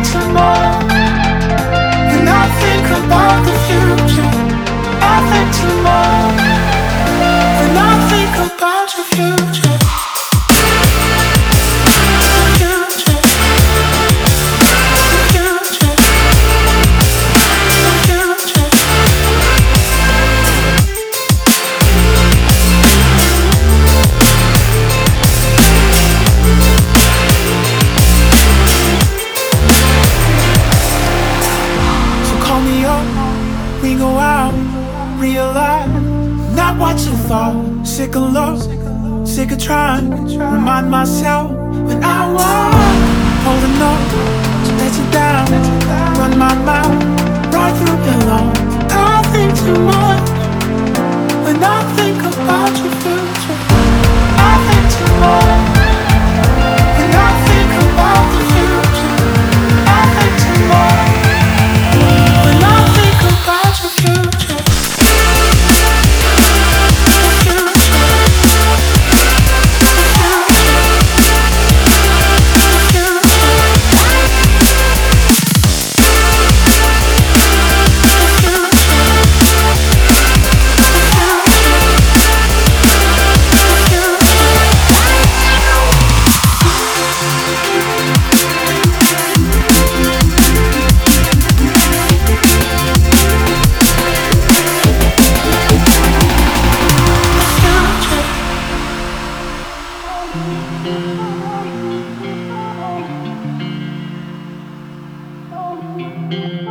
tomorrow. When I think about the future, I think tomorrow. When I think about your future, we go out, realize not what you thought. Sick of love, sick of trying. Remind myself when I was holding on to let you down. Run my mouth right through your lungs. I think too much when I think about your future. I think too much when I think about the future. I think too much when I think about your future. Thank you.